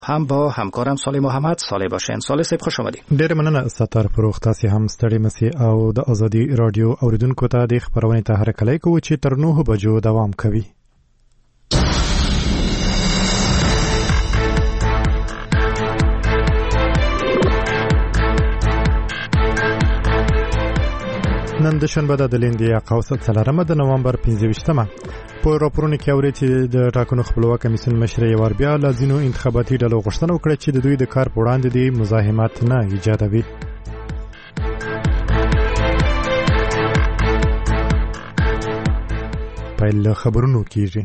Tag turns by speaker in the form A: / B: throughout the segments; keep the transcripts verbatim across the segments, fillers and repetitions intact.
A: هم با همکارم صالح محمد. صالح باشین. صالح صاحب خوش آمدید.
B: ډېر مننه ستاره فروخ. تاسو هم ستړي مسي او د ازادي رادیو اوریدونکو ته د خبرونې ته هرکلی کوو چې تر نهه بجو دوام کوي. نن د شنبه د لیندې قوس څلورمه د نومبر پنځه ویشتمه په راپورونو کې اوري چې د ټاکنو خپلواک کمیسیون مشر یوار بیا له ځینو انتخاباتي ډلو غوښتنه وکړه چې د دوی د کار په وړاندې د مزاحمت نه ایجادوي. پیل خبرونو کېږي.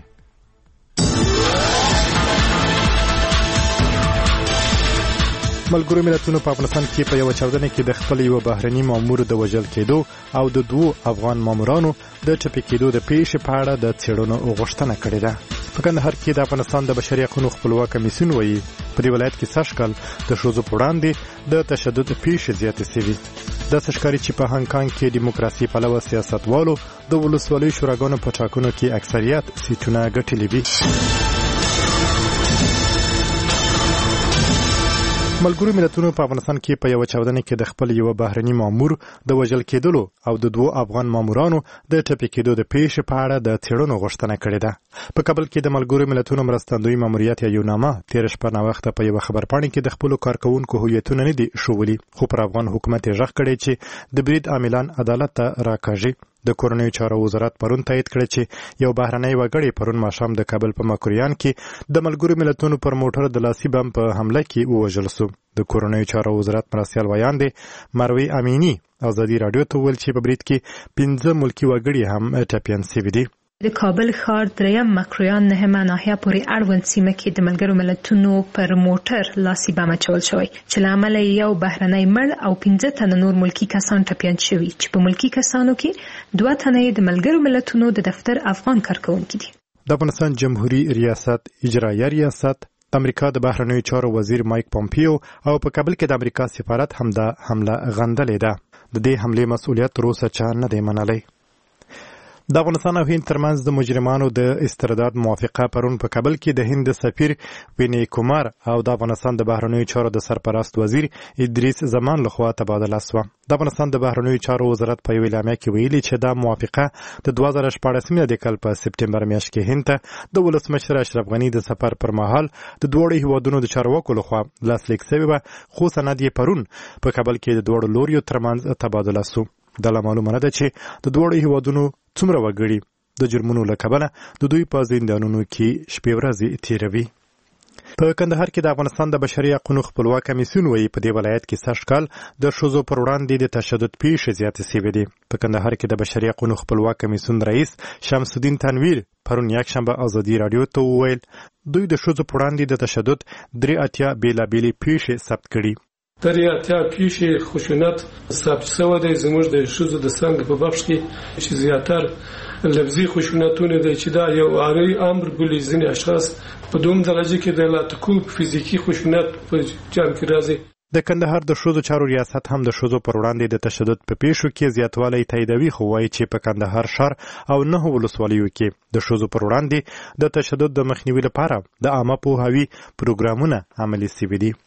B: ملګرو ملتونو په افغانستان کې په یو چاودنه کې د خپل یو بهرني مامور د وژل کېدو او د دوو افغان مامورانو د ټپي کېدو د پیښې په اړه د څېړنو غوښتنه کړې ده. په کندهار کې د افغانستان د بشري حقوقو خپلواک کمیسیون وایي په دې ولایت کې سږ کال د ښځو په وړاندې د تشدد پیښې زیاتې شوې. داسې ښکاري چې په هانګ کانګ کې دیموکراسي پلوه سیاستوالو د ولسوالۍ شوراګانو په ټاکنو کې اکثریت سیټونه ګټلي دي. ملګرو ملتونو په افغانستان کې په یو چاودنه کې د خپل یو بهرني مامور د وژل کېدلو او د دوو افغان مامورانو د ټپي کېدو د پیښې په اړه د څېړنو غوښتنه کړې ده. په کابل کې د ملګرو ملتونو مرستندوی ماموریت یو نامه تیر شپه ناوخته په یو خبرپاڼه کې د خپل کارکونکو هویتونه نه دي شوولي، خو پر افغان حکومت یې غږ کړی چې د برید عاملان عدالت ته راکاږي. د کورنیو چارو وزارت پرون تایید کړ چې یو بهرنی وګړی پرون ماښام د کابل په مکروریان کې د ملګرو ملتونو پر موټر د لاسي بم په حمله کې ووژل شو. د کورنیو چارو وزارت مرستیال ویاند مروي امینی ازادي رادیو ته ویل چې په برید کې پنځه ملکی وګړي هم ټپیان شوي دي.
C: د کابل ښار دریم مکروریان نهمه ناحیه پورې اړوند سیمه کې د ملګرو ملتونو پر موټر لاسي بم اچول شوی چې له امله یو بهرنی مړ او پنځه تنه نور ملکی کسان ټپیان شوي چې په ملکی کسانو کې دوه تنه د ملګرو ملتونو د دفتر افغان کارکونکي دي.
B: د افغانستان جمهوریت ریاست اجرایه ریاست د امریکا د بهرنیو چارو وزیر مایک پومپیو او په کابل کې د امریکا سفارت هم د حمله غندلې ده. د دې حمله مسؤلیت تر اوسه چا نه دی منلی. د افغانستان او هند ترمنځ د مجرمانو د استرداد موافقه پرون په کابل کې د هند سفیر ویني کومار او د افغانستان د بهرنیو چارو د سرپرست وزیر ادریس زمان لخوا تبادله شوه. د افغانستان د بهرنیو چارو وزارت په یو اعلامیه کې ویلي چې دا موافقه د دوه زره شپاړسمې د کال په سپټمبر میاشت کې هند ته د ولسمشر اشرف غني د سفر پر مهال د دوړو هیوادونو د چارواکو لخوا لاسلیک شوی و، خو سند یې پرون په کابل کې د دوړو لوریو ترمنځ تبادله شو. د لا معلومه ده چې د دوړو هیوادونو څومره وګړي د جرمونو له کبله د دوی په زندانونو کې شپې ورځې تیروي. په کندهار کې د افغانستان د بشري حقوقو خپلواک کمیسیون وایي په دې ولایت کې سږ کال د ښځو پر وړاندې د تشدد پیښې زیاتې شوې دي. په کندهار کې د بشري حقوقو خپلواک کمیسیون رئیس شمس الدین تنویر پرون یکشنبه ازادي رادیو ته وویل دوی د ښځو پر وړاندې د تشدد درې اتیا بېلابېلې پیښې ثبت کړي.
D: درې اتیا پیښې خشونت ثبت شوی دی زموږ د ښځو د څنګ په بخش کې چې زیاتر لفظي خشونتونه دی چې دا یو عاري امر بولي. ځینې اشخاص په دوم درجه کې د لاتکوب فزیکي خشونت په جام کې راځي.
B: د کندهار د ښځو چارو ریاست هم د ښځو پر وړاندې د تشدد په پیښو کې زیاتوالی تاییدوي، خو وایي چې په کندهار ښار او نهو ولسوالیو کې د ښځو پر وړاندې د تشدد د مخنیوي لپاره د عامه پوهاوي پروګرامونه عملي شوي دي.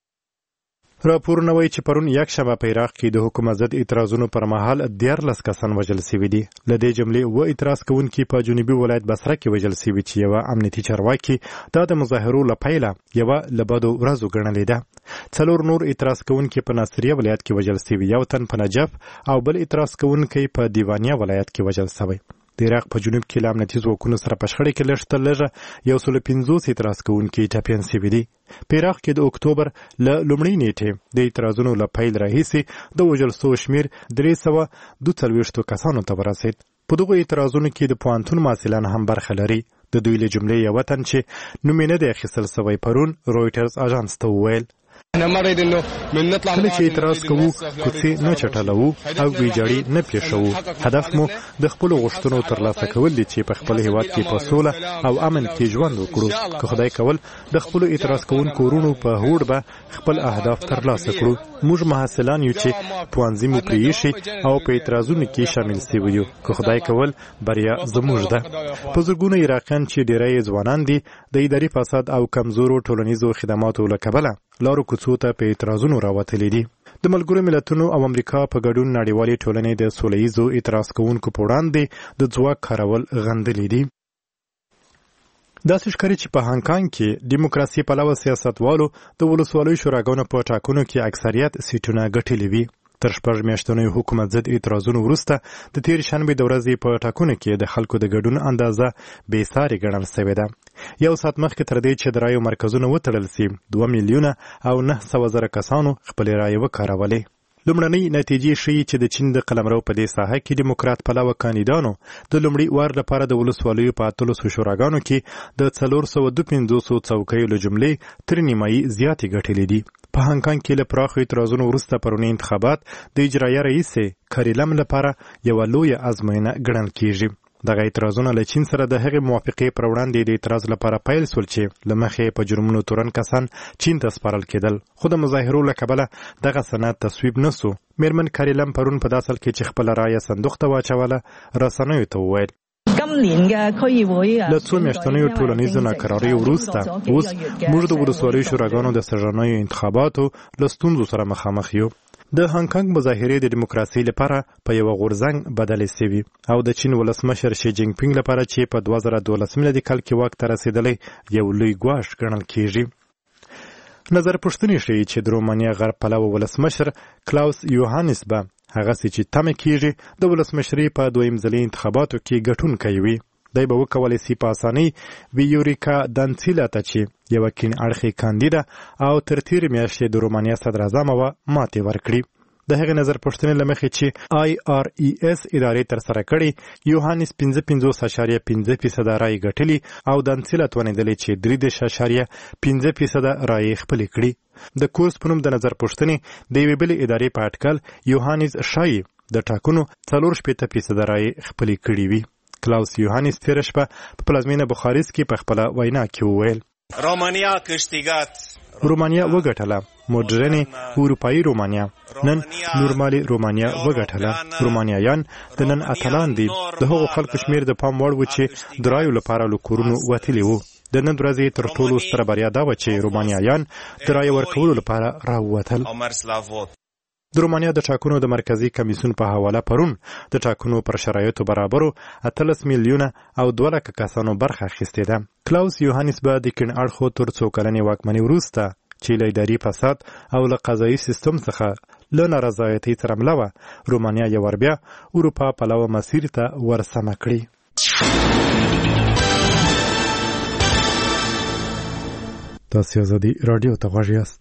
B: راپورونه وایي چې پرون یکشنبه په عراق کې د حکومت ضد اعتراضونو پر مهال دیارلس کسان وژل شوي دي. له دې جملې اووه اعتراض کوونکي په جنوبي ولایت بصره کې وژل شوي چې یوه امنیتي چارواکي دا د مظاهرو له پیله یوه له بدو ورځو ګڼلې ده. څلور نور اعتراض کوونکي په ناصریه ولایت کې وژل شوي، یو تن په نجف او بل اعتراض کوونکی په دیوانیه ولایت کې وژل شوی. د عراق په جنوب کې له امنیتي ځواکونو سره په شخړه کې لږ تر لږه یو سل پنځوس اعتراض کوونکي ټپیان شوي دي. په عراق کې د اکتوبر له لومړۍ نیټې د اعتراضونو له پیل راهیسې د وژل شوو شمېر درې سوه دوه څلوېښتو کسانو ته ورسېد. په دغو اعتراضونو کې د پوهنتون محصلان هم برخه لري. د دوی له جملې یو تن چې نوم یې نه دی اخیستل شوی پرون رویټرز اژانس ته وویل کله چې اعتراض کوو کوڅې نه چټلوو او ویجاړي نه پیښوو. هدف مو د خپلو غوښتنو ترلاسه کول دي چې په خپل هیواد کې په سوله او امن کې ژوند وکړو. که خدای کول د خپلو اعتراض کوونکو ورونو په هوډ به خپل اهداف ترلاسه کړو. موږ محصلان یو چې پوهنځي مو پرېښي او په اعتراضونو کې شامل سوي یو. که خدای کول بریا زموږ ده. په زرګونو عراقیان چې ډېری ځوانان دي د اداري فساد او کمزورو ټولنیزو خدماتو له کبله لارو کوڅو ته په اعتراضونو راوتلي دي. د ملګرو ملتونو او امریکا په ګډون نړیوالې ټولنې د سوله ییزو اعتراض کوونکو په وړاندې د ځواک کارول غندلي دي. داسې ښکاري چې په هانګ کانګ کې دیموکراسي پلوه سیاستوالو د ولسوالیو شوراګانو په ټاکنو کې اکثریت سیټونه ګټلي وي. تر شپږ میاشتنیو حکومت ضد اعتراضونو وروسته د تېرې شنبې د ورځې په ټاکنو کې د خلکو د ګډون اندازه بې ساري ګڼل سوې ده. یو ساعت مخکې تر دې چې د رایو مرکزونه وتړل سي، دوه میلیونه او نه سوه زره کسانو خپلې رایې وکارولې. لومړنۍ نتیجې ښیي چې د چین د قلمرو په دې ساحه کې دیموکرات پلوه کاندیدانو د لومړي وار لپاره د ولسوالیو په اتلسو شوراګانو کې د څلور سوه دوه پنځوسو څوکیو له جملې تر نیمایي زیاتې ګټلې دي. په هانګ کانګ کې له پراخو اعتراضونو وروسته پرونی انتخابات د اجرایه رئیس کری لم لپاره یوه لویه ازموینه ګڼل کیږي. دغه اعتراضونه له چین سره د هغې موافقې پر وړاندې د اعتراض لپاره پیل سول چې له مخې په جرمونو تورن کسان چین ته سپارل کېدل، خو د مظاهرو له کبله دغه سند تصویب نه سو. میرمن کری لم پرون په داسل کې چې خپله رایه صندوق ته واچوله رسنیو ته وویل له څو میاشتنیو ټولنیزو ناکراریو وروسته اوس موږ د ولسوالیو شوراګانو د سږنیو انتخاباتو له ستونزو سره مخامخ یو. د هانګ کانګ مظاهرې د دیموکراسۍ لپاره په یوه غورځنګ بدلې سوي او د چین ولسمشر شي جینګ پینګ لپاره چې په دوه زره دولس میلادي کال کې واک ته رسېدلی یو لوی ګواښ ګڼل کیږي. نظر پوښتنې ښیي چې د رومانیا غرب پلوه ولسمشر کلاوس یوهانس به هغسې چې تمه کیږي د ولسمشرۍ په دویم ځلي انتخاباتو کې ګټونکی وي. دی به وکولی سي په اسانۍ ویوریکا دانسیلا ته چې یوه کیڼ اړخې کاندیده او تر تېرې میاشتې د رومانیا صدراعظمه وه ماتې ورکړي. د هغې نظر پوښتنې له مخې چې آی آر ای اس ادارې ترسره کړې، یوهانس پنځه پنځوس اعشاریه پنځه فیصده رایې ګټلي او دانسیلا توانېدلې چې درې دېرش اعشاریه پنځه فیصده رایې خپلې کړي. د کورس په نوم د نظر پوښتنې د یوې بلې ادارې په اټکل یوهانس ښایي د ټاکنو څلور شپېته فیصده رایې خپلې کړي وي. کلاوس یوهانس تېره شپه په پلازمینه بخاریست کې په خپله وینا کې وویل
E: رومانیا کشتیګات
B: رومانیا وګټله، موډرنې اروپایي رومانیا نن نورمالي رومانیا وګټله. رومانیایان د نن اتلان دي. د هغو خلکو شمیر د پام وړ و چې د رایو لپاره له کورونو وتلي وو. د نن ورځې تر ټولو ستره بریا دا وه چې رومانیایان د رایې ورکولو لپاره راووتل. د رومانیا د ټاکنو د مرکزي کمیسیون په حواله پرون د ټاکنو پر شرایطو برابرو اتلس میلیونه او دوه لکه کسانو برخه اخیستې ده. کلاوس یوهانس به د کیڼ اړخو تر څو کلنې واکمنۍ وروسته چې له اداري فساد او له قضایي سیستم څخه له نارضایتۍ سره مله وه، رومانیا یو وار بیا اروپا پلوه مسیر ته ورسمه کړي. تاسې ازادي راډیو ته غوږ یاست.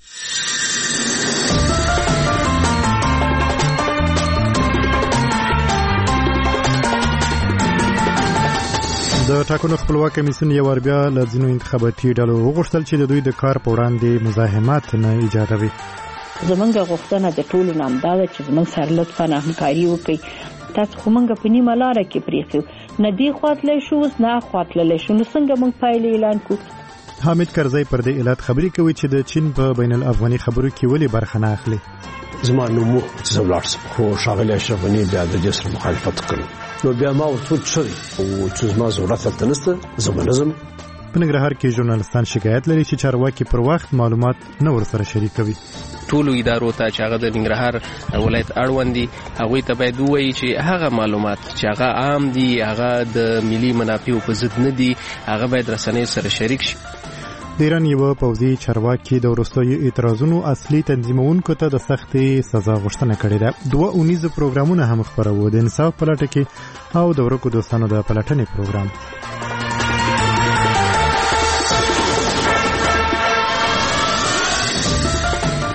B: د ټاکنو خپلواک کمیسیون یو وار بیا له ځینو انتخاباتي ډلو وغوښتل چې د دوی د کار په وړاندې مزاحمت نه ایجادوي.
F: زمونږ غوښتنه د ټولو نه همدا ده چې زمونږ سره لطفاً همکاري وکړئ. تاسو خو موږ په نیمه لاره کې پرېښي، نه دې خوا تللی شو اوس نه اخوا تللی شو، نو څنګه موږ پایلې اعلان کړو؟
B: حامد کرزی پر دې علت خبرې کوي چې د چین په بین الافغاني خبرو کې ولې برخه نه اخلي.
G: زما نوم چې زه ولاړ شم، خو ښاغلی اشرف غني بیا د دې سره مخالفت کړی، نو بیا ما ورته وویل ښه دی، او چې زما ضرورت هلته نشته زه به نه ځم.
B: په ننګرهار کې ژورنالستان شکایت لري چې چارواکي پر وخت معلومات نه ورسره شریکوي.
H: ټولو ادارو ته چې هغه د ننګرهار ولایت اړوند دي هغوی ته باید ووایي چې هغه معلومات چې هغه عام دي، هغه د ملي منافعو په ضد نه دي، هغه باید رسنیو سره شریک شي.
B: د ایران یوه پوځي چارواکي د وروستیو اعتراضونو اصلي تنظیمونکو ته د سختې سزا غوښتنه کړې ده. دوه اونیزه پروګرامونه هم خپاره وو، د انصاف په لټه کې او د ورکو دوستانو د پلټنې پروګرام.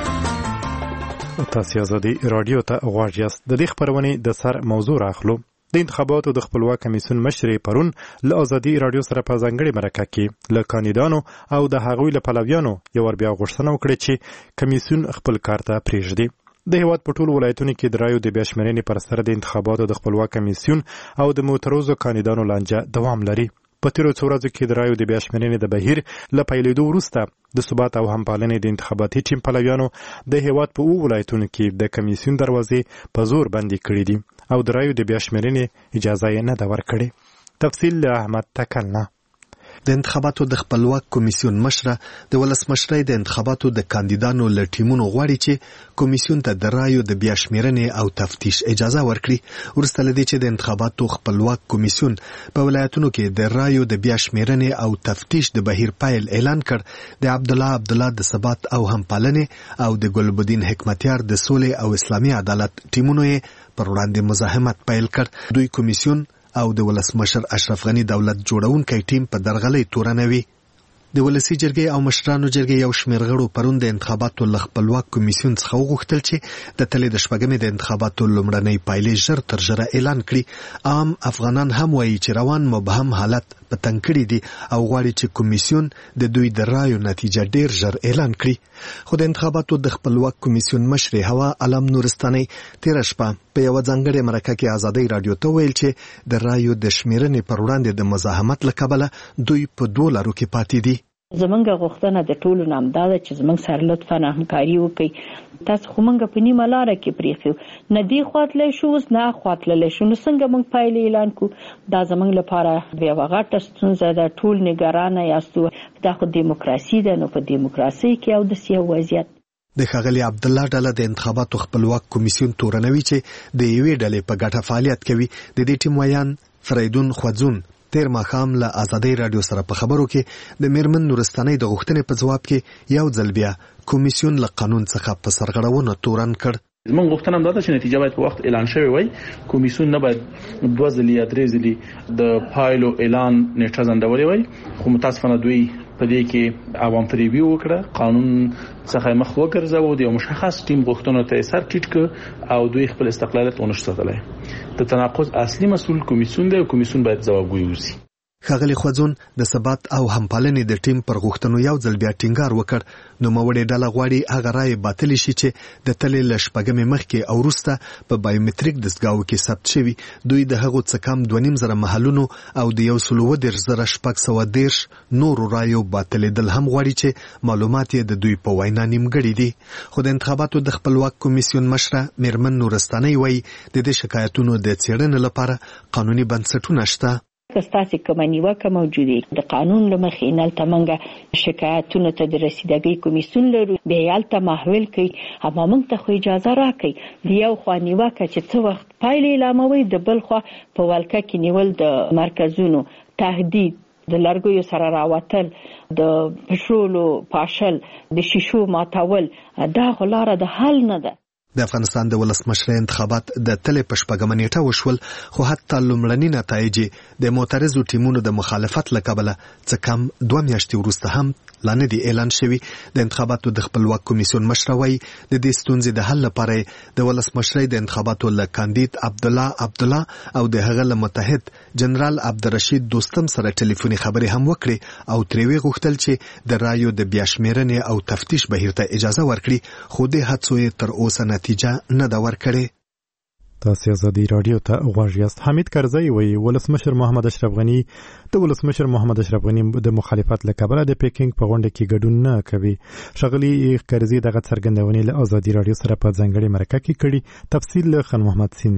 B: تاسې ازادي راډیو ته غواړئ. د دې خپرونې د سر موضوع راخلو. د انتخاباتو د خپلواک کمیسیون مشر پرون له ازادي رادیو سره په ځانګړي مرکه کې له کاندیدانو او د هغوی له پلویانو یو ور بیا غوښتنه وکړه چې کمیسیون خپل کار ته پرېږدي. د هیواد په ټولو ولایتونو کې د رایو د بیا شمېرنې پر سر د انتخاباتو د خپلواک کمیسیون او د معترضو کاندیدانو لانجه دوام لري. په تیرو څو ورځو کې د رایو د بیا شمېرنې د بهیر له پیلېدو وروسته د ثبات او همپالنې د انتخاباتي ټیم پلویانو د هیواد په اوو ولایتونو کې د کمیسیون دروازې په زور بندې کړې دي او د رایو د بیا شمېرنې اجازه یې نه ده ورکړې. تفصیل له احمد تکلنه.
I: د انتخاباتو د خپلواک کمیسیون مشره د ولسمشرۍ د انتخاباتو د کاندیدانو له ټیمونو غواړي چې کمیسیون ته د رایو د بیا شمېرنې او تفتیش اجازه ورکړي وروسته له دې چې د انتخاباتو خپلواک کمیسیون په ولایتونو کې د رایو د بیا شمېرنې او تفتیش د بهیر پیل اعلان کړ. د عبدالله عبدالله د ثبات او همپالنې او د ګلبدین حکمتیار د سولې او اسلامي عدالت ټیمونو یې پر وړاندې مزاحمت پیل کړ. دوی کمیسیون او د ولسمشر اشرف غنی دولت جوړونکی ټیم په درغلۍ تورنوي. د ولسی جرګې او مشرانو جرګې یو شمېر غړو پرون د انتخاباتو له خپلواک کمیسیون څخه وغوښتل چې د تلې د شپږمې د انتخاباتو لومړنۍ پایلې ژر تر ژره اعلان کړي. عام افغانان هم وایي چې روان مبهم حالت په تنګ کړي دي او غواړي چې کمیسیون د دوی د رایو نتیجه ډیر ژر اعلان کړي. خو د انتخاباتو د خپلواک کمیسیون مشر هوا علم نورستاني تېره شپه په یوه ځانګړې مرکه کې ازادۍ رادیو ته ویل چې د رایو د شمېرنې پر وړاندې د مزاحمت له کبله دوی په دوو لارو کې پاتې دي.
F: زمونږ غوښتنه د ټولو نه همدا ده چې زمونږ سره لطفا همکاري وکړي. تاسو خو مونږ په نیمه لاره کې پرېښیو، نه دې خوا تللی شو اوس نه خوا تللی شو، نو څنګه مونږ پایلې اعلان کړو؟ دا زمونږ لپاره یوه غټه ستونزه ده. ټول نګرانه یاستو، دا خو دیموکراسي ده، نو په دیموکراسي کې او داسې یو وضعیت.
I: د ښاغلي عبدالله ډله د انتخاباتو خپلواک کمیسیون تورنوي چې د یوې ډلې په ګټه فعالیت کوي. د دې ټیم ویان فریدون خوځون تیر ماښام له ازادۍ رادیو سره په خبرو کې د میرمن نورستانۍ د غوښتنې په ځواب کې یو ځل بیا کمیسیون له قانون څخه په سرغړونه تورن کړ.
J: زموږ غوښتنه هم دا ده چې نتیجه باید په وخت اعلان شوی وای. کمیسیون نه باید دوه ځلې یا درې ځلې د پایلو اعلان نیټه ځنډولې وای. خو متاسفانه دوی په دې کې عوام فریبي وکړه، قانون څخه مخ وګرځاوه، د یو مشخص ټیم غوښتنو ته سر ټیټ کړ او دوی خپل استقلالیت ونه ساتلی. د تناقض اصلي مسؤل کمیسیون دی او کمیسیون باید ځوابګوی وشي.
I: ښاغلي خوځون د ثبات او همپالنې د ټیم پر غوښتنو یو ځل بیا ټینګار وکړ. نوموړې ډله غواړي هغه رایې باطلې شي چې د تلې له شپږمې مخکې او وروسته په بایومتریک دستګاوو کې ثبت شوي. دوی د هغو څه کم دوه نیم زره محلونو او د یو سل اووه دېرش زره شپږ سوه دېرش نورو رایو باطلېدل هم غواړي چې معلومات یې د دوی په وینا نیمګړي دي. خو د انتخاباتو د خپلواک کمیسیون مشره میرمن نورستانۍ وایي د دې شکایتونو د څېړنې لپاره قانوني بنسټونه شته.
F: که ستاسې کومه نیوکه موجودې د قانون له مخې هلته موږ شکایتونو ته د رسیدګۍ کمیسیون لرو، بیا یې هلته محول کوي. اما موږ ته خو اجازه راکوي د یو خوا نیوکه چې څه وخت پایلې اعلاموي، د بل خوا په ولکه کې نیول د مرکزونو تهدید، د لرګیو سره راوتل، د پټرولو پاشل، د شیشو ماتول، دا خو لاره د حل نه ده.
I: د افغانستان د ولسمشرۍ انتخابات د تلې په شپږمه نیټه وشول، خو حتی لومړني نتایج د معترضو ټیمونو د مخالفت له کبله څه کم دوه میاشتې وروسته هم لا نه دي اعلان شوي. د انتخاباتو د خپلواک کمیسیون مشره وایي د دې ستونزې د حل لپاره د ولسمشرۍ د انتخاباتو له کاندید عبدالله عبدالله او د هغه له متحد جنرال عبدالرشید دوستم سره ټلیفوني خبرې هم وکړې او ترې ویې غوښتل چې د رایو د بیا شمېرنې او تفتیش بهیر ته اجازه ورکړي، خو دې هڅو یې تر اوسه نتیجه نه ده ورکړې.
B: تاسو ازادي رادیو ته غواړئ یاست. حمید کرزی وایي ولسمشر محمد اشرف غنی د ولسمشر محمد اشرف غنی د مخالفت له کبله د پیکینګ په غونډه کې ګډون نه کوي. ښاغلي کرزی دغه څرګندونې له ازادي رادیو سره په ځانګړې مرکه کې کړي. تفصیل له خان محمد سین.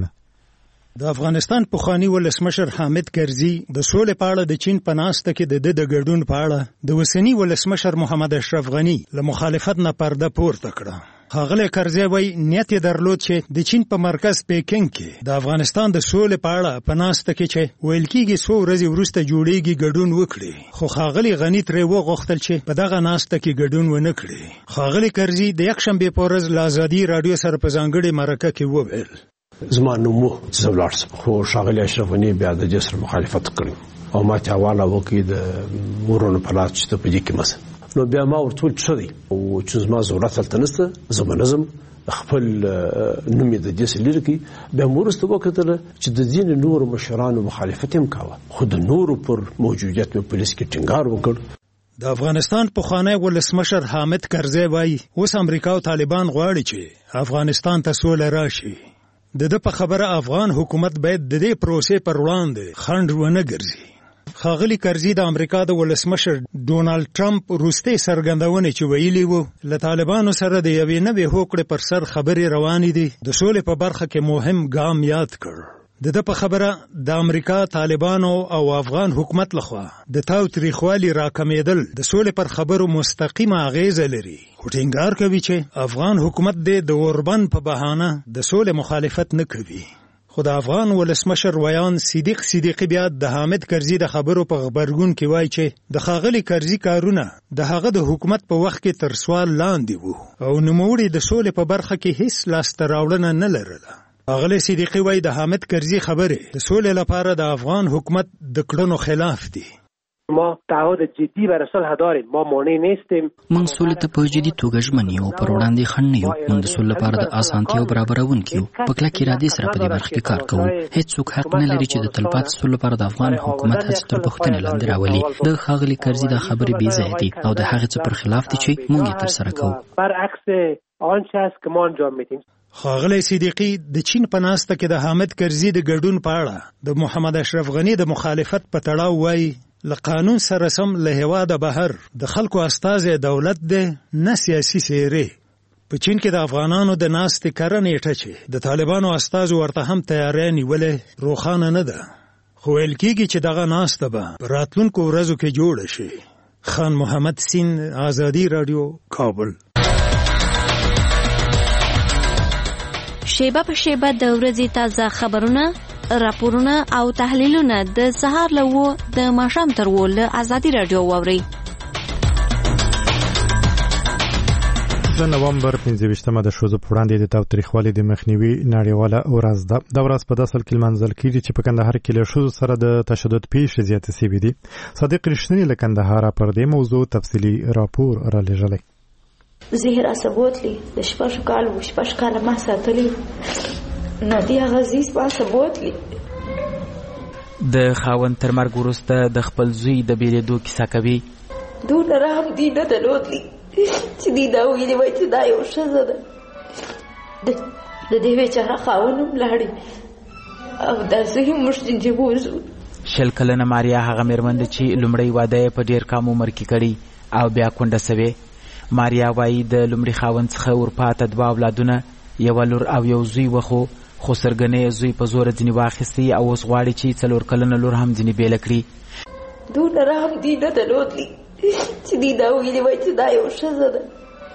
K: د افغانستان پخوانی ولسمشر حامد کرزي د سولې په اړه د چین په ناسته کې د د ګډون په اړه د اوسني ولسمشر محمد اشرف غنی له مخالفت نه پرده پورته کړه. ښاغلی کرزي وایي نیت یې درلود چې د چین په مرکز پیکینګ کې د افغانستان د سولې په اړه په ناسته کې چې ویل کېږي څو ورځې وروسته جوړېږي ګډون وکړي، خو ښاغلي غني ترې وغوښتل چې په دغه ناسته کې ګډون ونه کړي. ښاغلي کرزي د یکشنبې په ورځ له ازادي راډیو سره په ځانګړې مرکه کې وویل
G: زما نوم و چې زه ولاړ شم، خو ښاغلي اشرف غني بیا د دې سره مخالفت کړی او ما ته حواله وکړي د مورونو په لاس چې ته په دې کې مه ځه. نو بیا ما ورته وویل څه دی او چې زما ضرورت هلته نشته زه به نه ځم خپل نوم یې د دې لرې کړي. بیا مو وروسته وکتله چې د ځینې نورو مشرانو مخالفت هم کاوه خو د نورو پر موجودیت مې پولیس کې ټینګار وکړ.
K: د افغانستان پخوانی ولسمشر حامد کرزی وایي اوس امریکا او طالبان غواړي چې افغانستان ته سوله راشي. د ده په خبره افغان حکومت باید د دې پروسې پر وړاندې خنډ ونه ګرځي. ښاغلي کرزي د امریکا د ولسمشر ډونالد ټرمپ وروستۍ څرګندونې چې ویلي وو له طالبانو سره د یوې نوې هوکړې پر سر خبرې روانې دي د سولې په برخه کې مهم ګام یاد کړ. د ده په خبره د امریکا طالبانو او افغان حکومت لخوا د تاوتریخوالي راکمېدل د سولې پر خبرو مستقیمه اغیزه لري خو ټینګار کوي چې افغان حکومت د اوربند په بهانه د سولې مخالفت نه کوي. خو د افغان ولسمشر ویان صدیق صدیقی بیا د حامد کرزي د خبرو په خبرګون کې وایي چې د ښاغلي کرزي کارونه د هغه د حکومت په وخت کې تر سوال لاندې وو او نوموړي د سولې په برخه کې هیڅ لاسته راوړنه نه لرله. ښاغلي صدیقی وایي د حامد کرزي خبرې د سولې لپاره د افغان حکومت د کړنو خلاف دي.
L: ما تعهد جدی برای صلح داریم. ما مانع نیستیم.
M: موږ سولې ته په جدي توګه ژمن یو پر وړاندې خنډ نه یو. موږ د سولې لپاره د اسانتیاو برابرونکي یو په کلکې ارادې سره په دې برخه کې کار کوو. هیڅوک حق نه لري چې د تلپاتې سولې لپاره د افغان حکومت هڅې تر پوښتنې لاندې راولي. د ښاغلي کرزي دا خبرې بې ځایه دي او د هغې څه پر خلاف دي چې موږ یې ترسره کوو.
L: برعکس آنچه است که ما انجام میدیم.
K: ښاغلی صدیقي د چین په ناسته کې د حامد کرزي د ګډون په اړه د محمد اشرف غني د مخالفت په تړاو وایي له قانون سره سم له هېواده بهر د خلکو استازی دولت دی نه سیاسي څېرې. په چین کې د افغانانو د ناستې کره نیټه چې د طالبانو استازو ورته هم تیاری نیولې روښانه نه ده خو ویل کېږي چې دغه ناسته به په راتلونکو ورځو کې جوړه شي. خان محمد سین، آزادي راډیو، کابل.
N: شیبه په شیبه د ورځې تازه خبرونه، راپورونه او تحلیلونه د سهار له وو د ماښام تر وو له آزادي راډیو واورئ.
B: د نومبر پنځه ویشتمه د ښځو په وړاندې د تاوتریخوالي د مخنیوي نړیواله ورځ ده. دا ورځ په داسې حال کې لمانځل کېږي چې په کندهار کې له ښځو سره د تشدد پیښې زیاتې شوې دي. صادق رښتیني له کندهاره پر دې موضوع تفصیلي راپور رالیږلی.
O: زهره سبوتلی د شپږ کالو شپږ کاله ما ساتلی نادیه غزیز ما سبوتلی.
P: د خاوند تر مرګ وروسته د خپل زوی د بیلېدو کیسه کوي.
O: دونه رحم دې نه درلودلی چې دې دا ویلې وای چې دا یو ښځه ده. د دې بیچاره خاوند هم لاړې او دا زوی هم موږ جنجې ووځو.
P: شل کلنه ماریا هغه مېرمن ده چې لومړی واده یې په ډېر کم عمر کې کړی او بیا کونډه سوې. ماریا وایي د لومړي خاوند څخه ورپاته دوه اولادونه، یوه لور او یو زوی وخو خو سرګنې زوی په زوره ځینې واخیستی او اوس غواړي چې څلور کلنه لور هم ځینې بیله کړي.
O: دونه رحم دې نه درلودلی چې دې دا ویلې وای چې دا یو ښځه ده.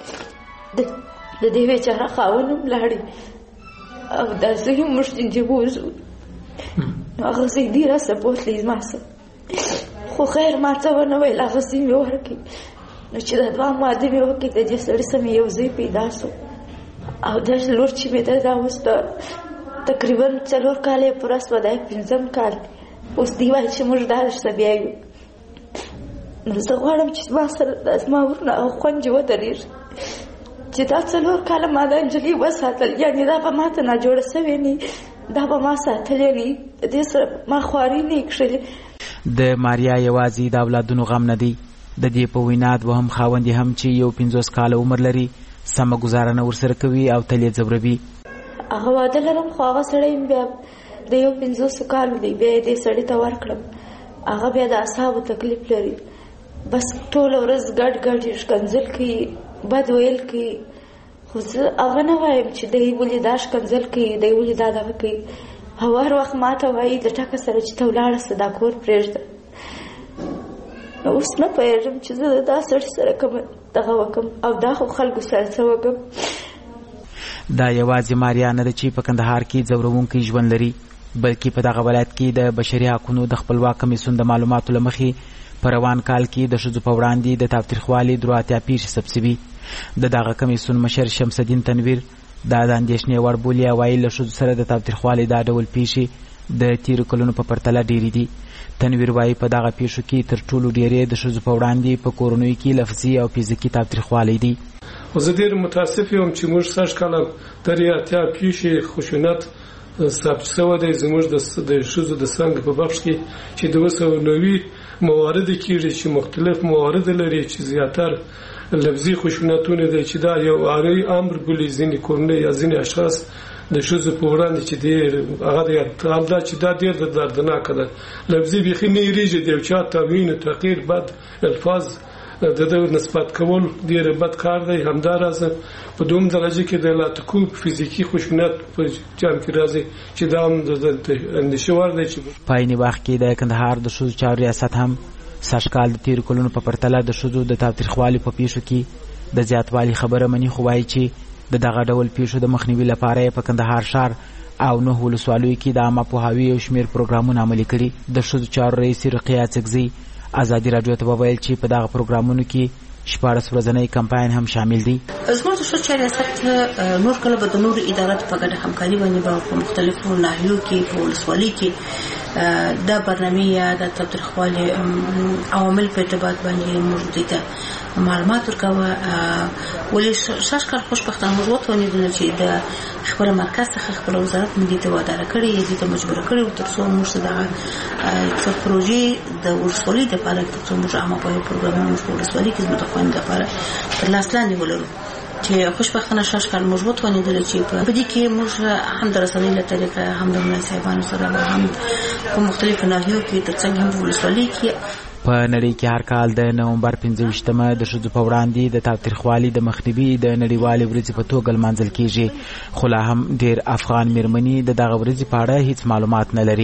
O: د دې بیچاره خاوند هم لاړې او دا زوی هم موږ جنجې ووځو. نو هغه زوی دې راسه بوتلی زما سره خو خیر ما څه ونه ویل. هغه زوی مې ورکړي نو چې دا دوه واده مې وکړي د دې سړي سره مې یو زوی پیدا شو او دا لور چې مې ده دا اوس تقریبا څلور کاله یې پوره شوه. دا یې پنځم کال اوس دی وایي چې موږ دا رشته بیا یو. نو زه غواړم چې زما سره دا زما ورونه او خویندې ودرېږي چې دا څلور کاله ما دا نجلۍ وساتل. یعنې دا به ماته ناجوړه سوې نه دا به ما ساتلې نه د دې سره ما خواري نه کښلې.
P: د ماریا یوازې د اولادونو غم نه دی. د دې په وینا دوهم خاوند هم چې یو پنځوس کاله عمر لري سمه ګزارنه ورسره کوي او تل یې ځوروي.
O: هغه واده لرم خو هغه سړی بیا د یو پنځوسو کالو دی بیا یې دې سړي ته ورکړم. هغه بیا د اعصابو تکلیف لري بس ټوله ورځ ګډ ګډ یې ښکنځل کوي بد ویل کوي. خو زه هغه نه وایم چې دی ولې دا ښکنځل کوي دی ولې دا دغه کوي. هر وخت ما ته وایي د ټکه سره چې ته ولاړه سه دا کور پرېږده. نو اوس نه پوهېږم چې زه د دا سړي سره کوم دغه وکړم او دا خو خلکو سره څه وکړم.
P: دا یوازې ماریا نه ده چې په کندهار کې ځورونکی ژوند لري بلکې په دغه ولایت کې د بشري حقونو د خپلواک کمیسیون د معلوماتو له مخې په روان کال کې د ښځو په وړاندې د تاوتریخوالي درې اتیا پیښې ثبت شوي. د دغه کمیسیون مشر شمس الدین تنویر دا د اندېښنې وړ بولي او وایي له ښځو سره د تاوتریخوالي دا ډول پیښې د تیر کلونو په پرتله ډېری دي. تنویر وایي په دغه پیښو کې تر ټولو ډېرې د ښځو په وړاندې په کورنیو کې لفظي او فزیکي تاوتریخوالی دي.
D: زه ډېر متاسف یم چې موږ سږ کال د اتیا پیښې خشونت ثبت شوی دی زموږ د ښځو د څانګې په بخش کې چې د اوه سوه نوي موارد کېږي چې مختلف موارد لري چې زیاتر لفظي خشونتونه دی چې دا یو عاري امر بولي ځینې کورنۍ یا ځینې اشخاص د ښځو په وړاندې چې ډېر هغه دی دا چې دا ډېر دردناکه ده. لفظي بیخي نه هېرېږي د یو چا توهین تحقیر بد الفاظ د ده نسبت کول ډېر بد کار دی. همداراز په دوم درجه کې د لاتکوب فزیکي خشونت په جام کې راځي چې دا هم د اندېښې وړ دی. چې
P: په عین وخت کې د کندهار د ښځو چارو ریاست هم سږ کال د تېرو کلونو په پرتله د ښځو د تاوتریخوالي په پیښو کې د زیاتوالي خبره مني، خو وایي چې د دغه ډول پیښو د مخنیوي لپاره په کندهار ښار او نو ولسوالیو کې د عامه پوهاوي او شمیر پروګرامونه عملي کړي. د ښځو چارو رئیس رقیه اڅکزي ازادي راډیو ته وویل چې په دغه پروګرامونو کې شپاړس ورځنی کمپاین هم شامل دي.
Q: زموږ د ښځو چارو ریاست نور کله به د نورو اداراتو په ګډه همکاري باندې به په مختلفو ناحیو کې په ولسوالۍ کې دا برنامه یا د تاوتریخوالي عوامل په ارتباط باندې موږ ته معلومات ورکوه. ولې شش کال خوشبختانه موږ وتوانیدو چې د خبر مرکز څخه خپل وزارت مدیر ته واداره کړي دي ته مجبور کړي تر څو موږ دغه څو پروژې د ورسولې د لپاره تر څو موږ عامه په پروګرامونو په ورسولې کې زموږ خوند لپاره تر لاس لاندې ولرو چې خوشبختانه شش کال موږ وتوانیدل چې په دې کې موږ هم د رسنۍ له طریقه هم د مناسبانو سره هم په مختلفو ناحیو کې ترڅنګ هم ورسولې کې
P: په نړۍ کې هر کال د نومبر پنځه ویشتمه د ښځو په وړاندې د تاوتریخوالي د مخنیوي د نړیوالې ورځې په توګه لمانځل کیږي، خو لا هم ډېر افغان میرمنې د دغه ورځې په اړه هیڅ معلومات نه لري.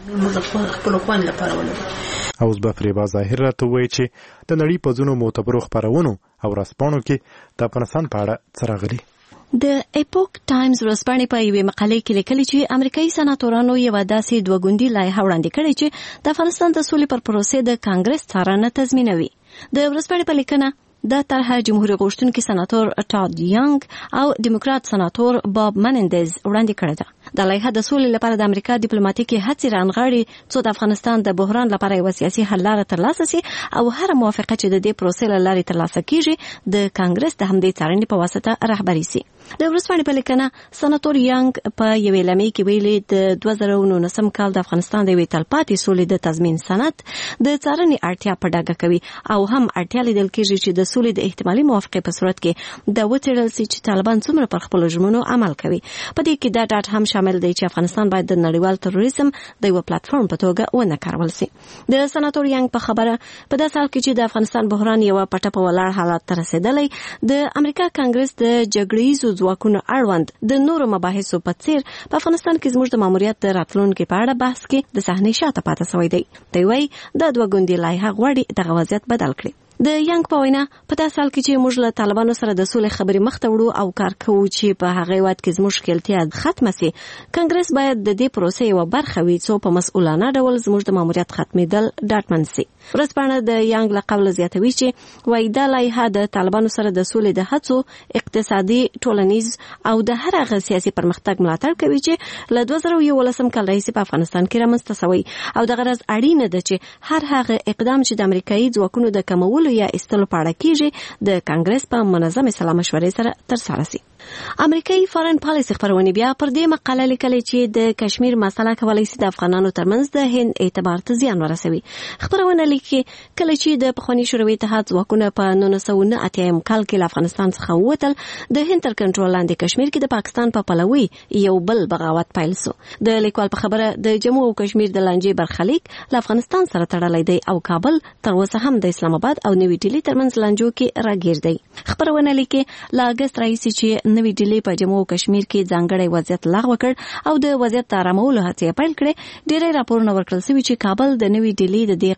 B: اوس به فریبا ظاهر راته ووایي چې د نړۍ په ځینو معتبرو خپرونو او ورځپاڼو کې د افغانستان په اړه څه راغلي.
N: د ایپوک ټایمز ورځپاڼې په یوې مقالې کې لیکلي چې امریکایي سناتورانو یوه داسې دوه ګوندي لایحه وړاندې کړې چې د افغانستان د سولې پر پروسې د کانګرس څارنه تضمینوي. د ورځپاڼې په لیکنه دا طرحه جمهوریت غوښتونکي سناتور ټاد یانګ او ډیموکرات سناتور باب منندز وړاندې کړې ده. د لایحه د سولې لپاره د امریکا ډیپلوماټیکي هڅې رانغاړي څو د افغانستان د بحران لپاره یو سیاسي حل لاره ترلاسه شي او هر موافقه چې د دې پروسې له لارې ترلاسه کیږي د کانګرس د همدې څارنې په واسطه رهبري شي. د ورځپاڼې په لیکنه سناتور یانګ په یوې لمې کې ویلي د دوه زره نولسم کال د افغانستان د یوې تلپاتې سولې د تضمین سند د څارنې اړتیا په ډاګه کوي او هم اړتیا لیدل کیږي چې د سولې د احتمالي موافقې په صورت کې د وڅېړل شي چې طالبان څومره پر خپلو ژمنو عمل کوي. په دې کې دا ډاټ هم شامل دی چې افغانستان باید د نړیوال تروریزم د یو پلیټفارم په توګه ونه کارول شي. د سناتور یانګ په خبره په داسې حال کې چې د افغانستان بحران یو پټه په ولاړ حالت ته رسیدلی، د امریکا کانګرس د جګړیزو ځواکونو اړوند د نورو مباحثو په څیر په افغانستان کې زموږ د ماموریت د راتلونکي په اړه بحث کې د صحنې شاته پاتې شوی دی. دی وايي دا دوه ګوندي لایحه غواړي دغه وضعیت بدل کړي. د یانګ په وینا په داسې حال کې چې موږ له طالبانو سره د سولې خبرې مخ ته وړو او کار کوو چې په هغه وخت کې زموږ ښکېلتیا ختمه شي، کانګرس باید د دې پروسې یوه برخه وي څو په مسؤلانه ډول زموږ د ماموریت ختمېدل ډاډمن شي. ورځپاڼه د یانګ له قوله زیاتوي چې وایي دا لایحه د طالبانو سره د سولې د هڅو اقتصادي، ټولنیز او د هر هغه سیاسي پرمختګ ملاتړ کوي چې له دوه زره یولسم کال راهیسې په افغانستان کې رامنځته شوی او دغه راز اړینه ده چې هر هغه اقدام چې د امریکایي ځواکونو د کمولو یا استلو په اړه کیږي د کانګرس په منظمه سلا مشورې سره ترسره شي. امریکایي فارن پالیسي خبرونه بیا پر دې مقاله لیکلې چې د کشمیر مسله کولای شي د افغانانو ترمنځ د هند اعتبار ته زیان ورسوي. خبرونه لیکي کله چې د پخواني شوروي اتحاد ځواکونه په نولس سوه نه اتیا کال کې له افغانستان څخه ووتل، د هند تر کنټرول لاندې کشمیر کې د پاکستان په پلوي یو بل بغاوت پیل شو. د لیکوال په خبره د جموں او کشمیر د لانجې برخلیک له افغانستان سره تړلی دی او کابل تر اوسه هم د اسلام آباد او نوی ډیلی ترمنځ لانجو کې راګیر دی. خبرونه لیکي له اگست راهیسې چې نوی ډیلی په جموں او کشمیر کې ځانګړی وضعیت لغوه کړ او د وضعیت آرامولو هڅې پیل کړې، ډېری راپورونه ورکړل شوي چې کابل د نوی ډیلی د دې اقدام ملاتړ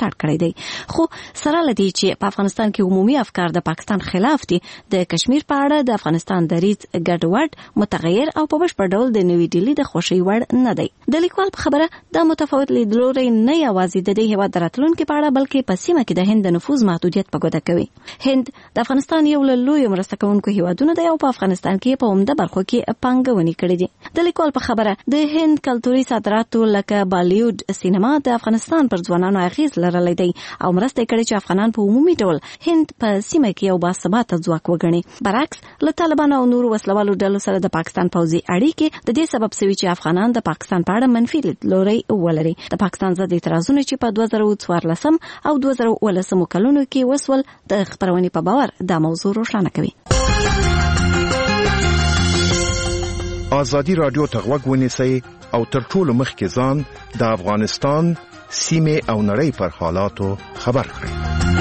N: ملاتړ کړی دی. خو سره لدی چې په افغانستان کې عمومي افکار د پاکستان خلاف دي، د کشمیر په اړه د افغانستان دریځ ګډوډ، متغیر او په بشپړ ډول د نوې ډیلي د خوشي وړ نه دی. د لیکوال په خبره دا متفاوت لیدلوري نه یوازې د دې هیواد راتلونکي په اړه بلکې په سیمه کې د هند د نفوذ محدودیت په ګوته کوي. هند د افغانستان یو له لویو مرسته کوونکو هیوادونو دی او په افغانستان کې په عمده برخو کې پانګونې کړې دي. د لیکوال په خبره د هند کلتوري صادراتو لکه بالیوډ سینما د افغانستان پر ځوانانو اغیز لرلی دی او مرسته کړې چې افغانان په عمومي ډول هند په سیمه کې یو باثباته ځواک وګڼي. برعکس له طالبان او نورو وسلوالو ډلو سره د پاکستان پوځي اړیکې د دې سبب شوي چې افغانان د پاکستان په اړه منفي لیدلوري ولري. د پاکستان ضد اعتراضونه چې په دوه زره څوارلسم او دوه زره اوولسم کلونو کې وسول د خبرونې په باور دا موضوع روښانه کوي.
R: آزادي رادیو ته غوږ ونیسئ او تر ټولو مخکې ځان د افغانستان سیمې او نړۍ پر حالاتو خبر کړئ.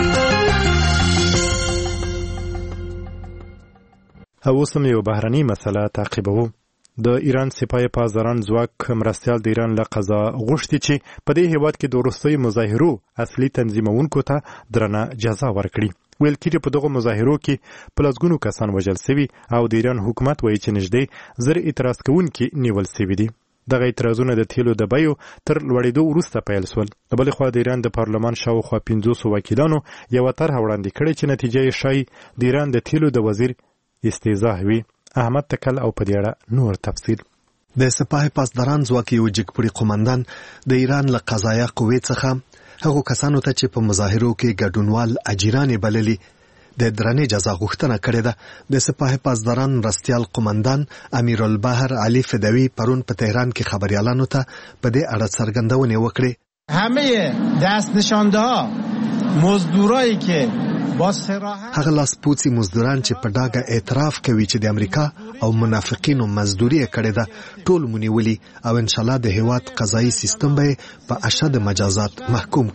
B: اوس هم یو بهرني مسله تعقیبوو. د ایران سپاه پاسداران ځواک مرستیال د ایران له قضا غوښتي چې په دې هیواد کې د وروستیو مظاهرو اصلي تنظیمونکو ته درنه جزا ورکړي. ویل کېږي په دغو مظاهرو کې په لسګونو کسان وژل سوي او د ایران حکومت وایي چې نږدې زر اعتراض کوونکي نیول سوي دي. دغه اعتراضونه د تیلو د بیو تر لوړېدو وروسته پیل شول. د بلې خوا د ایران د پارلمان شاوخوا پنځوسو وکیلانو یوه طرحه وړاندې کړې چې نتیجه یې ښایي د ایران د تیلو د وزیر استیضاح وي. احمد تکل او په دې اړه نور تفصیل.
I: د سپاه پاسداران ځواک یو جګپوړي قومندان د ایران له قضایه قوې څخه هغو کسانو ته چې په مظاهرو کې ګډونوال اجیرانې بللي د درنې جزا غوښتنه کړې ده. د سپاه پاسداران مرستیال قومندان امیرالبحر علي فدوی پرون په تهران کې خبريالانو ته په دې اړه څرګندونې وکړې.
S: همه دست نشانده ها مزدورایی که
I: هغه لاسپوڅي مزدوران چې په ډاګه اعتراف کوي چې د امریکا او منافقینو مزدوري کړې ده ټول مونیولي او ان شاء الله د هیواد قضایي سیستم به په اشد مجازات محکوم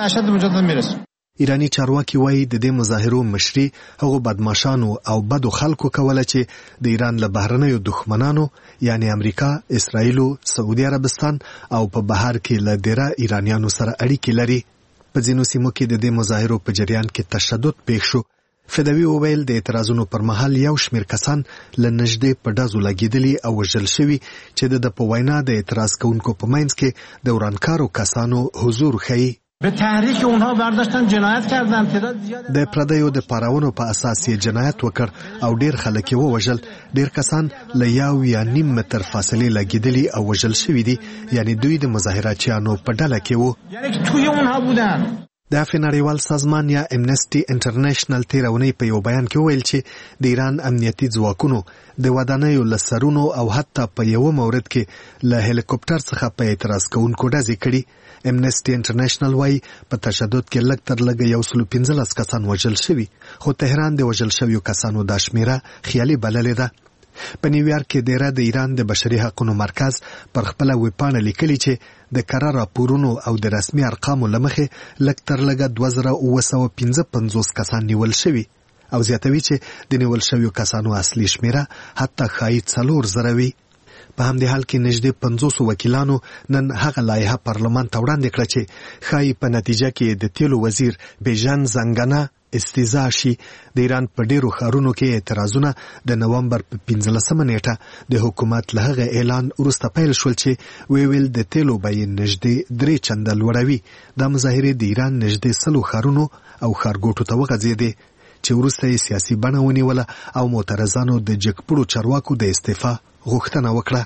I: کړي. ایرانی چارواکي وایي د دې مظاهرو مشري هغو بدمعشانو او بدو خلکو کوله چې د ایران له بهرنیو دښمنانو یعنی امریکا، اسرائیل، سعودي عربستان او په بهر کې له ډیره ایرانیانو سره اړیکې لري. په ځینو سیمو کې د دې مظاهرو په جریان کې تشدد پیښ شو. فدوی وویل د اعتراضونو پر مهال یو شمیر کسان له نږدې په ډزو لګېدلي او وژل شوي چې د په وینا د اعتراض کوونکو په منځ کې د ورانکارو کسانو حضور ښیي.
S: به تحریک اونها برداشتن جنایت کردن. تعداد زیاد
I: د پردیو د پاراونو په اساس یې جنایت وکړ او ډیر خلک یې ووژل. ډیر کسان له یو یا نیم متر فاصلې لګېدلي او وژل شوي دي. یعنی دوی د مظاهراتچیانو په ډله کې وو.
S: یعنی توی اونها بودن.
I: د افریقا نړیوال سازمان یا امنسټي انټرنیشنل تیر اونۍ په یو بیان کې ویل چې د ایران امنیتي ځواکونو د ودانیو له سرونو او حتی په یو مورد کې له هلیکوپټر څخه په اعتراض کوونکو ډزې کړي. امنسټي انټرنیشنل وايي په تشدد کې لږ تر لږه یو سل پنځلس کسان وژل شوي، خو تهران د وژل شویو کسانو دا شمیره خیالي بللې ده. په نیویارک کې دیره د ایران د بشري حقوقو مرکز پر خپل ویبپاڼه لیکلي چې د کره راپورونو او د رسمي ارقامو لمخې لږ تر لږه دوه زره اوه سوه پنځه پنځوس کسان نیول شوي او زیاتوي چې د نیول شویو کسانو اصلي شمیره حتی ښایي څلور زره وي. په همدې حال کې نږدې پنځوسو وکیلانو نن هغه لایحه پارلمان ته وړاندې کړه چې ښایي په نتیجه کې د تیلو وزیر بیژن زنګنه استیضاح شي. د ایران په ډیرو ښارونو کې اعتراضونه د نومبر په پنځلسمه نیټه د حکومت له هغه اعلان وروسته پیل شول چې ویل د تیلو بیې نږدې درې چنده لوړوي. دا مظاهرې د ایران نږدې سلو ښارونو او ښارګوټو ته وغځېدې چې وروسته یې سیاسي بڼه ونیوله او معترضانو د جګپوړو چارواکو د استعفا غوښتنه وکړه.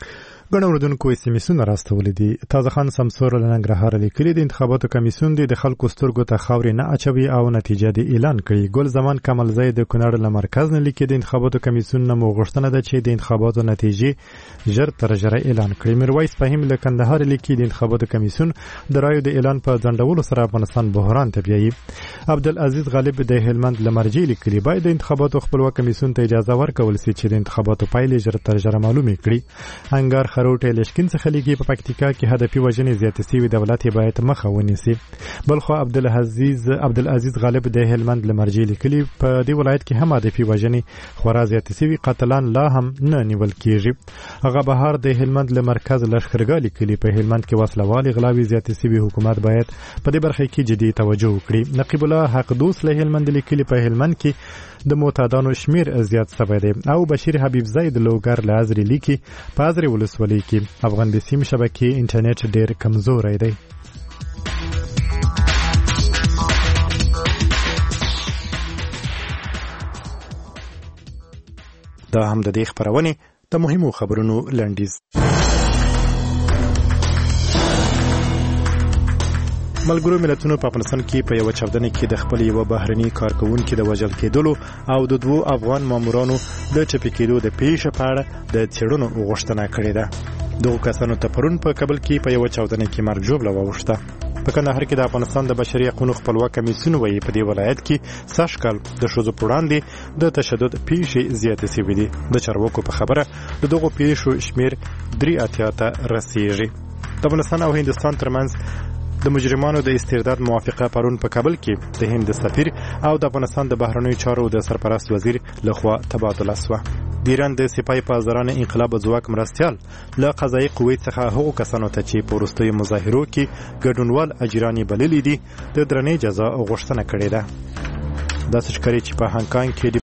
B: ګڼ اورېدونکو ایس ام ایسونه راستولي دي. تازه خان سمسور له ننګرهاره لیکلي د انتخاباتو کمیسیون د خلکو سترګو ته خاورې نه اچوي او نتیجه دې اعلان کړي. ګل زمان کمالزی د کونړ له مرکز نه لیکي د انتخاباتو کمیسیون نه مو غوښتنه ده چې د انتخاباتو نتیجې ژر تر ژره اعلان کړي. میرویس فهیم له کندهار لیکي د انتخاباتو کمیسیون د رایو د اعلان په ځنډولو سره افغانستان بحران ته بیایي. عبدالعزیز غالب د هلمند له مرجې لیکلي باید د انتخاباتو خپلواک کمیسیون ته اجازه ورکول شي چې د انتخاباتو پایلې ژر تر ژره معلومې کړي. انګار خروټ لشکین څخه لګي په پکتیکا کې هدفي وژنې زیاتې سوي دولت باید مخه ونیسي. بلخو عبدالعزیز عبدالعزیز غالب د هلمند لمرجی لیکلي په دې ولایت کې هم هدفي وژنې خورا زیاتې سوي قاتلان لا هم نه نیول کیږي. هغه بهار د هلمند لمرکز لشکرګاه لیکلي په هلمند کې وسلوال غلاوي زیاتې سوي حکومت باید په دې برخه کې جدي توجه وکړي. نقیب الله حق دوست له هلمند لیکلي په هلمند کې د معتادانو شمیر زیات شوی دی. او بشیر حبیب زید لوګر له ازري لیکي په ازري ولسوالۍ کې افغان بسیم شبکې انټرنیټ ډیر کمزوری دی. دا هم د دې خبرونه د مهمو خبرونو لنډیز. ملګرو ملتونو په افغانستان کې په یو چاودنه کې د خپل یو بهرني کارکونکو د وژل کېدلو او د دوو افغان مامورانو د چپی کېدو د پیښې په اړه د څېړنو غوښتنه کړې ده. دغه کسانو ته پرون په کابل کې په یو چاودنه کې مرګ ژوبله واوښته. په کندهار کې د افغانستان د بشري حقوقو خپلواک کمیسیون وایي په دې ولایت کې سږکال د ښځو پر وړاندې د تشدد پیښې زیاتې شوې دي. د چارواکو په خبره د دغو پیښو شمیر درې اتیا ته رسیږي. د افغانستان او هندستان ترمنځ د مجرمانو د استرداد موافقه پرون په کابل کې د هند سفیر او د افغانستان د بهرنیو چارو د سرپرست وزیر لخوا تبادله شوه. د ایران د سپای پاسداران انقلاب ځواک مرستیال له قضایي قوې څخه هغو کسانو ته چې په وروستیو مظاهرو کې ګډونوال اجران یې بللي دي د درنې جزا غوښتنه کړې ده. داسې ښکاري چې په هانګ کانګ کې